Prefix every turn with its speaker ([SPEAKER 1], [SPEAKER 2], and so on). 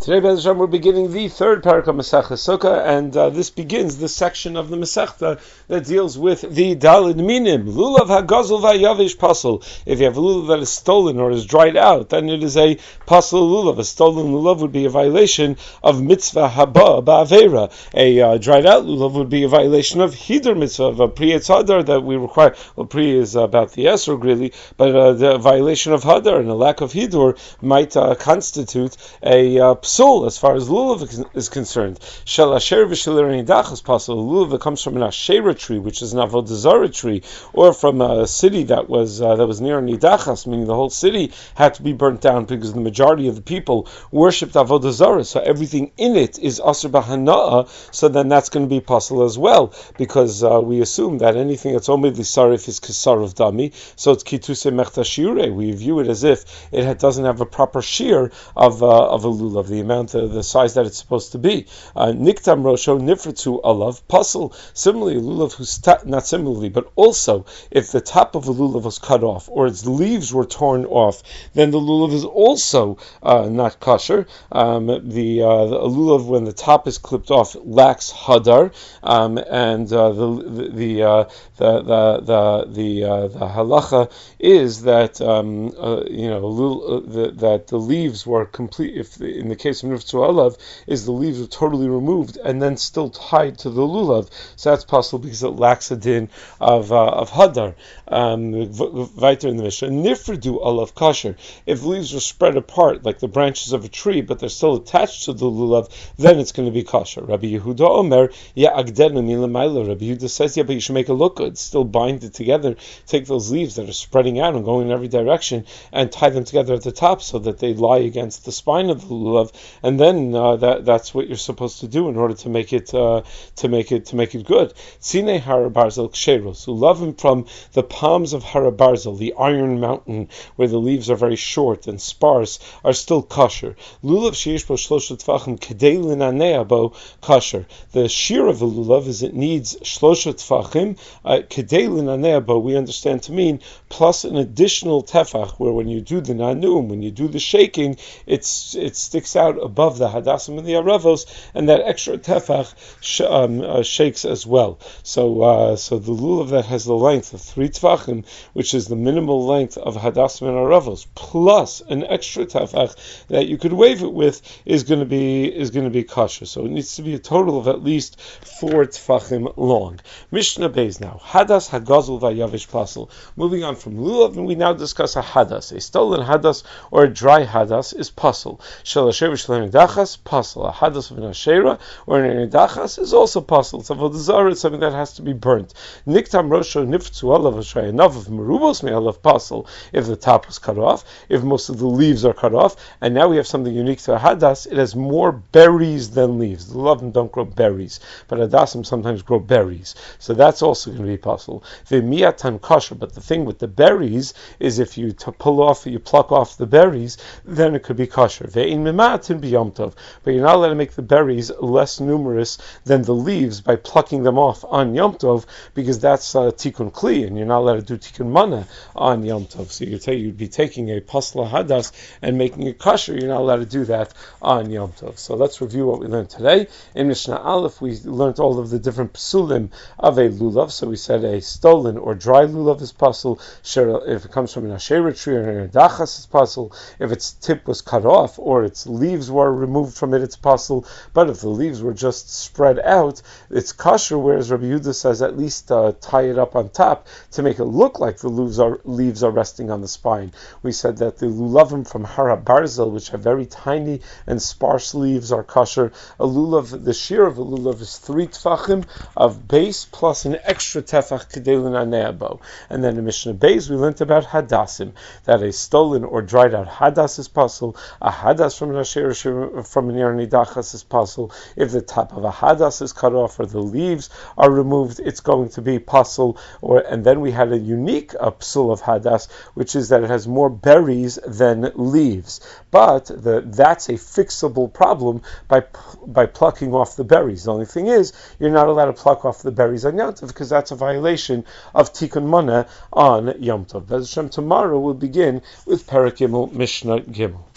[SPEAKER 1] Today, Be'ez Hashem, we're beginning the third parak of Masechta Sukkah, and this begins the section of the Masechta that deals with the Daled Minim. Lulav hagazel v'yavish pasel. If you have a lulav that is stolen or is dried out, then it is a pasel lulav. A stolen lulav would be a violation of mitzvah haba ba'avera. A dried out lulav would be a violation of hidur mitzvah, of a pri hadar that we require. Well, pri is about the esrog really, but the violation of hadar and a lack of hidur might constitute a psul as far as lulav is concerned. Shel asher v'shel nidachas pasel. Lulav that comes from an asherah tree, which is an avodah zarah tree, or from a city that was near nidachas, meaning the whole city had to be burnt down because the majority of the people worshipped avodah zarah. So everything in it is asur b'hana'ah. So then that's going to be pasel as well, because we assume that anything that's omid l'sarif is kesar of dami. So it's kituse mechta shiure. We view it as if it doesn't have a proper shear of a lulav, the amount, the size that it's supposed to be. Niktam rosho nifritzu alav pasel. Similarly, a lulav who's not similarly, but also if the top of a lulav was cut off or its leaves were torn off, then the lulav is also not kosher. The lulav, when the top is clipped off, lacks hadar, and the halacha is that that the leaves were complete. If in the case of nifritzu alav, is the leaves are totally removed and then still tied to the lulav, so that's possible because it lacks a din of hadar. Weiter in the Mishnah, nifridu alav kasher. If leaves are spread apart like the branches of a tree, but they're still attached to the lulav, then it's going to be kasher. Rabbi Yehuda Omer, agdenu milamayla. Rabbi Yehuda says, but you should make it look good. Still bind it together. Take those leaves that are spreading out and going in every direction and tie them together at the top so that they lie against the spine of the lulav, and then that's what you're supposed to do in order to make it good. Tzine harabarzel ksheros, lulav from the palms of harabarzel, the iron mountain where the leaves are very short and sparse, are still kosher. Lulav sheish bo shlosha tfachim kedei linanea bo kosher. The shear of a lulav is it needs shlosha tfachim kedei linanea bo. We understand to mean plus an additional tefach, where when you do the nanum, when you do the shaking, it sticks out above the hadassim and the aravos, and that extra tefach shakes as well. So the lulav that has the length of 3 tefachim, which is the minimal length of hadassim and aravos, plus an extra tefach that you could wave it with, is going to be kosher. So it needs to be a total of at least 4 tefachim long. Mishnah Beis now. Hadas hagazel vayavish pasel. Moving on from lulav, and we now discuss a hadas. A stolen hadas or a dry hadas is pasel. Shel asher v'shel nidachas pasel. A hadas of an asherah or an nidachas is also pasel. It's avodah zarah. It's something that has to be burnt. Niktam rosho nifritzu alav ashrei enough of merubos me'alav pasel. If the top was cut off, if most of the leaves are cut off, and now we have something unique to a hadas. It has more berries than leaves. The lulav don't grow berries, but hadasim sometimes grow berries. So that's also going to be pasel. The miatan kosher, but the thing with the berries is if you pluck off the berries, then it could be kosher. Ve'in mimatin b'yom tov, but you're not allowed to make the berries less numerous than the leaves by plucking them off on Yom Tov, because that's tikkun kli, and you're not allowed to do tikkun mana on Yom Tov. So you'd be taking a pasla hadas and making it kosher. You're not allowed to do that on Yom Tov. So let's review what we learned today. In Mishnah Aleph, we learned all of the different psulim of a lulav. So we said a stolen or dry lulav is pasel. If it comes from an asherah tree or an dachas, it's pasel. If its tip was cut off or its leaves were removed from it, it's pasel. But if the leaves were just spread out, it's kosher. Whereas Rabbi Yehuda says at least tie it up on top to make it look like the leaves are resting on the spine. We said that the lulavim from Hara Barzel, which have very tiny and sparse leaves, are kosher. A lulav, the shear of a lulav is 3 tefachim of base plus an extra tefach kedelin aneabo. And then in Mishnah Beis we learned about hadassim, that a stolen or dried out hadas is pasel. A hadas from an asher from an nidachas is pasel. If the top of a hadas is cut off or the leaves are removed, it's going to be pasel. And then we had a unique psul of hadas, which is that it has more berries than leaves. But that's a fixable problem by plucking off the berries. The only thing is, you're not allowed to pluck off the berries on Yom Tov, because that's a violation of Tikkun Mana on Yom Tov. Tomorrow we'll begin with Perek Gimel, Mishnah Gimel.